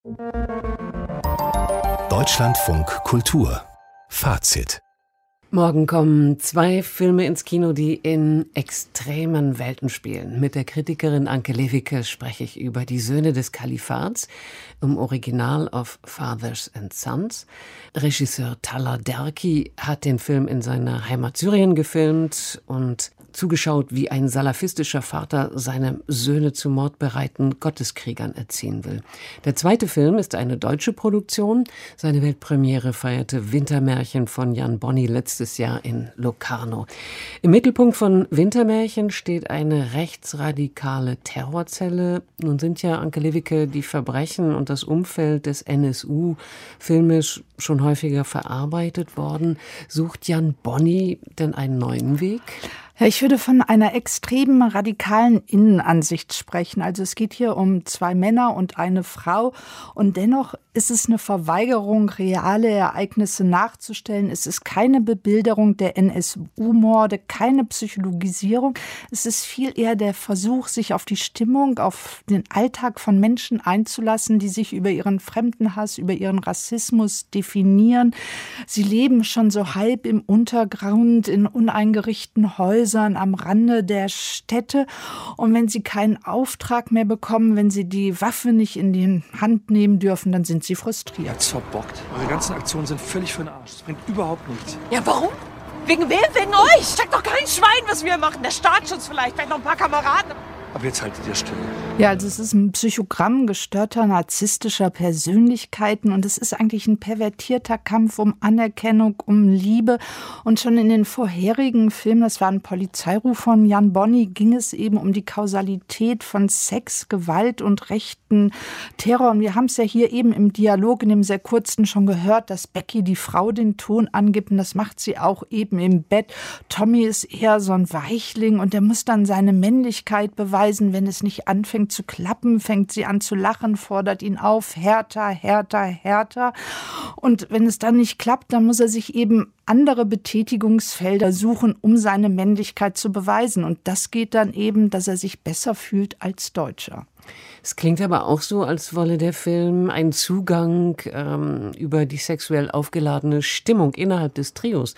Deutschlandfunk Kultur Fazit. Morgen kommen 2 Filme ins Kino, die in extremen Welten spielen. Mit der Kritikerin Anke Lewicke spreche ich über Die Söhne des Kalifats, im Original of Fathers and Sons. Regisseur Talat Derki hat den Film in seiner Heimat Syrien gefilmt und zugeschaut, wie ein salafistischer Vater seine Söhne zu mordbereiten Gotteskriegern erziehen will. Der zweite Film ist eine deutsche Produktion. Seine Weltpremiere feierte Wintermärchen von Jan Bonny letztes Jahr in Locarno. Im Mittelpunkt von Wintermärchen steht eine rechtsradikale Terrorzelle. Nun sind ja, Anke Lewicke, die Verbrechen und das Umfeld des NSU filmisch schon häufiger verarbeitet worden. Sucht Jan Bonny denn einen neuen Weg? Ja, ich würde von einer extremen radikalen Innenansicht sprechen. Also es geht hier um 2 Männer und eine Frau. Und dennoch ist es eine Verweigerung, reale Ereignisse nachzustellen. Es ist keine Bebilderung der NSU-Morde, keine Psychologisierung. Es ist viel eher der Versuch, sich auf die Stimmung, auf den Alltag von Menschen einzulassen, die sich über ihren Fremdenhass, über ihren Rassismus definieren. Sie leben schon so halb im Untergrund, in uneingerichteten Häusern, am Rande der Städte. Und wenn sie keinen Auftrag mehr bekommen, wenn sie die Waffe nicht in die Hand nehmen dürfen, dann sind sie frustriert. Jetzt verbockt. Eure ganzen Aktionen sind völlig für den Arsch. Das bringt überhaupt nichts. Ja, warum? Wegen wem? Wegen euch? Sagt doch kein Schwein, was wir machen. Der Staatsschutz vielleicht noch ein paar Kameraden. Aber jetzt haltet ihr still. Ja, also es ist ein Psychogramm gestörter, narzisstischer Persönlichkeiten und es ist eigentlich ein pervertierter Kampf um Anerkennung, um Liebe. Und schon in den vorherigen Filmen, das war ein Polizeiruf von Jan Bonny, ging es eben um die Kausalität von Sex, Gewalt und rechten Terror. Und wir haben es ja hier eben im Dialog, in dem sehr kurzen schon gehört, dass Becky, die Frau, den Ton angibt und das macht sie auch eben im Bett. Tommy ist eher so ein Weichling und der muss dann seine Männlichkeit beweisen. Wenn es nicht anfängt zu klappen, fängt sie an zu lachen, fordert ihn auf, härter, härter, härter. Und wenn es dann nicht klappt, dann muss er sich eben andere Betätigungsfelder suchen, um seine Männlichkeit zu beweisen. Und das geht dann eben, dass er sich besser fühlt als Deutscher. Es klingt aber auch so, als wolle der Film einen Zugang über die sexuell aufgeladene Stimmung innerhalb des Trios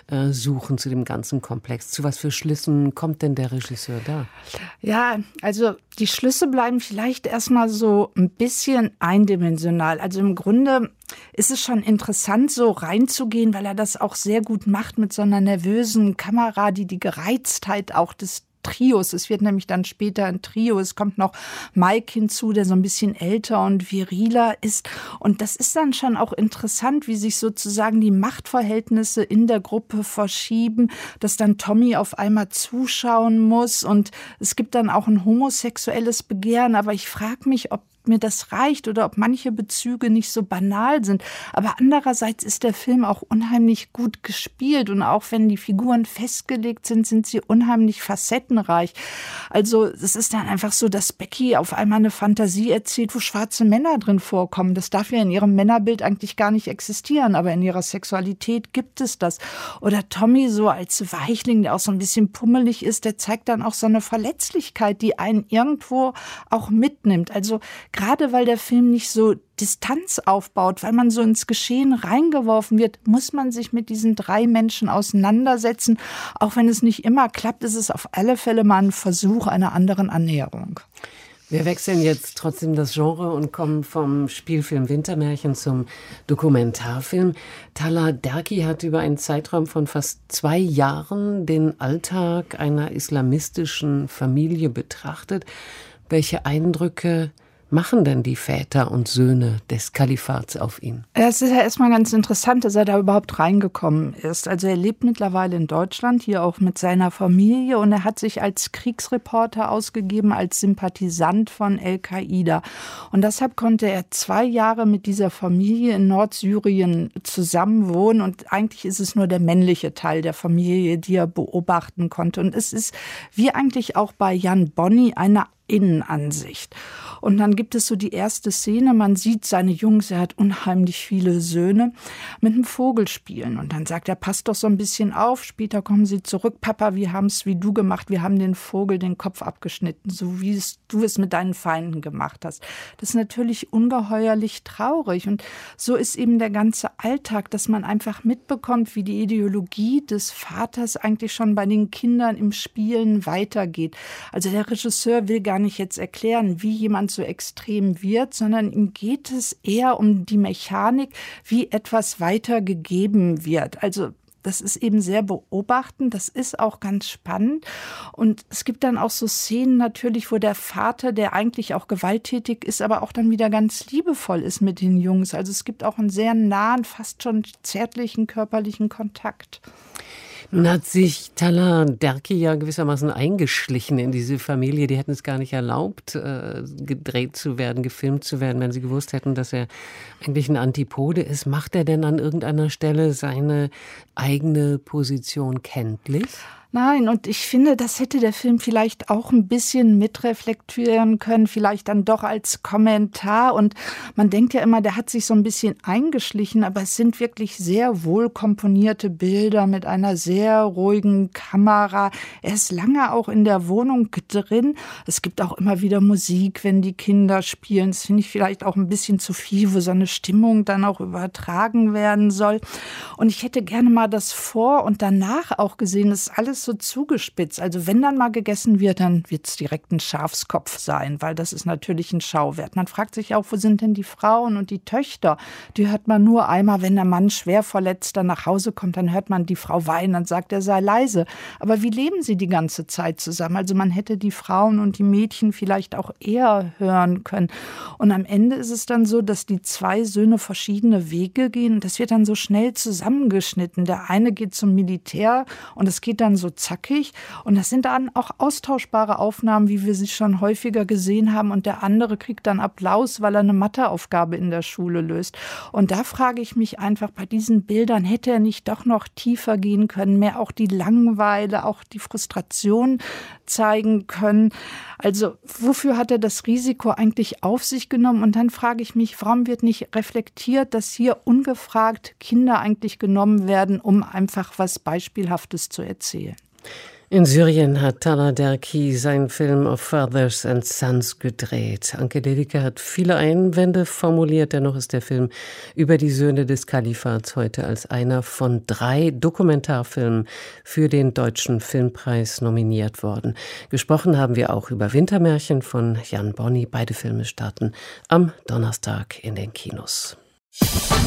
suchen zu dem ganzen Komplex. Zu was für Schlüssen kommt denn der Regisseur da? Ja, also die Schlüsse bleiben vielleicht erstmal so ein bisschen eindimensional. Also im Grunde ist es schon interessant, so reinzugehen, weil er das auch sehr gut macht mit so einer nervösen Kamera, die Gereiztheit auch des Trios. Es wird nämlich dann später ein Trio. Es kommt noch Mike hinzu, der so ein bisschen älter und viriler ist. Und das ist dann schon auch interessant, wie sich sozusagen die Machtverhältnisse in der Gruppe verschieben, dass dann Tommy auf einmal zuschauen muss. Und es gibt dann auch ein homosexuelles Begehren. Aber ich frage mich, ob mir das reicht oder ob manche Bezüge nicht so banal sind. Aber andererseits ist der Film auch unheimlich gut gespielt und auch wenn die Figuren festgelegt sind, sind sie unheimlich facettenreich. Also es ist dann einfach so, dass Becky auf einmal eine Fantasie erzählt, wo schwarze Männer drin vorkommen. Das darf ja in ihrem Männerbild eigentlich gar nicht existieren, aber in ihrer Sexualität gibt es das. Oder Tommy so als Weichling, der auch so ein bisschen pummelig ist, der zeigt dann auch so eine Verletzlichkeit, die einen irgendwo auch mitnimmt. Also gerade weil der Film nicht so Distanz aufbaut, weil man so ins Geschehen reingeworfen wird, muss man sich mit diesen 3 Menschen auseinandersetzen. Auch wenn es nicht immer klappt, ist es auf alle Fälle mal ein Versuch einer anderen Annäherung. Wir wechseln jetzt trotzdem das Genre und kommen vom Spielfilm Wintermärchen zum Dokumentarfilm. Talat Derki hat über einen Zeitraum von fast 2 Jahren den Alltag einer islamistischen Familie betrachtet. Welche Eindrücke machen denn die Väter und Söhne des Kalifats auf ihn? Es ist ja erstmal ganz interessant, dass er da überhaupt reingekommen ist. Also er lebt mittlerweile in Deutschland, hier auch mit seiner Familie und er hat sich als Kriegsreporter ausgegeben, als Sympathisant von Al-Qaida. Und deshalb konnte er 2 Jahre mit dieser Familie in Nordsyrien zusammenwohnen und eigentlich ist es nur der männliche Teil der Familie, die er beobachten konnte. Und es ist, wie eigentlich auch bei Jan Bonny, eine Innenansicht. Und dann gibt es so die erste Szene, man sieht seine Jungs, er hat unheimlich viele Söhne, mit einem Vogel spielen. Und dann sagt er, passt doch so ein bisschen auf, später kommen sie zurück, Papa, wir haben es wie du gemacht, wir haben den Vogel den Kopf abgeschnitten, so wie du es mit deinen Feinden gemacht hast. Das ist natürlich ungeheuerlich traurig. Und so ist eben der ganze Alltag, dass man einfach mitbekommt, wie die Ideologie des Vaters eigentlich schon bei den Kindern im Spielen weitergeht. Also der Regisseur will gar nicht jetzt erklären, wie jemand so extrem wird, sondern ihm geht es eher um die Mechanik, wie etwas weitergegeben wird. Also das ist eben sehr beobachtend, das ist auch ganz spannend. Und es gibt dann auch so Szenen natürlich, wo der Vater, der eigentlich auch gewalttätig ist, aber auch dann wieder ganz liebevoll ist mit den Jungs. Also es gibt auch einen sehr nahen, fast schon zärtlichen körperlichen Kontakt. Nun hat sich Talat Derki ja gewissermaßen eingeschlichen in diese Familie. Die hätten es gar nicht erlaubt, gedreht zu werden, gefilmt zu werden, wenn sie gewusst hätten, dass er eigentlich ein Antipode ist. Macht er denn an irgendeiner Stelle seine eigene Position kenntlich? Nein, und ich finde, das hätte der Film vielleicht auch ein bisschen mitreflektieren können, vielleicht dann doch als Kommentar. Und man denkt ja immer, der hat sich so ein bisschen eingeschlichen, aber es sind wirklich sehr wohl komponierte Bilder mit einer sehr ruhigen Kamera. Er ist lange auch in der Wohnung drin. Es gibt auch immer wieder Musik, wenn die Kinder spielen. Das finde ich vielleicht auch ein bisschen zu viel, wo so eine Stimmung dann auch übertragen werden soll. Und ich hätte gerne mal das Vor- und Danach auch gesehen. Das ist alles so zugespitzt. Also wenn dann mal gegessen wird, dann wird es direkt ein Schafskopf sein, weil das ist natürlich ein Schauwert. Man fragt sich auch, wo sind denn die Frauen und die Töchter? Die hört man nur einmal, wenn der Mann schwer verletzt dann nach Hause kommt, dann hört man die Frau weinen, dann sagt er, sei leise. Aber wie leben sie die ganze Zeit zusammen? Also man hätte die Frauen und die Mädchen vielleicht auch eher hören können. Und am Ende ist es dann so, dass die zwei Söhne verschiedene Wege gehen. Das wird dann so schnell zusammengeschnitten. Der eine geht zum Militär und es geht dann so zackig. Und das sind dann auch austauschbare Aufnahmen, wie wir sie schon häufiger gesehen haben. Und der andere kriegt dann Applaus, weil er eine Matheaufgabe in der Schule löst. Und da frage ich mich einfach, bei diesen Bildern hätte er nicht doch noch tiefer gehen können, mehr auch die Langeweile, auch die Frustration zeigen können. Also wofür hat er das Risiko eigentlich auf sich genommen? Und dann frage ich mich, warum wird nicht reflektiert, dass hier ungefragt Kinder eigentlich genommen werden, um einfach was Beispielhaftes zu erzählen? In Syrien hat Talat Derki seinen Film Of Fathers and Sons gedreht. Anke Levicke hat viele Einwände formuliert, dennoch ist der Film über die Söhne des Kalifats heute als einer von 3 Dokumentarfilmen für den Deutschen Filmpreis nominiert worden. Gesprochen haben wir auch über Wintermärchen von Jan Bonny. Beide Filme starten am Donnerstag in den Kinos.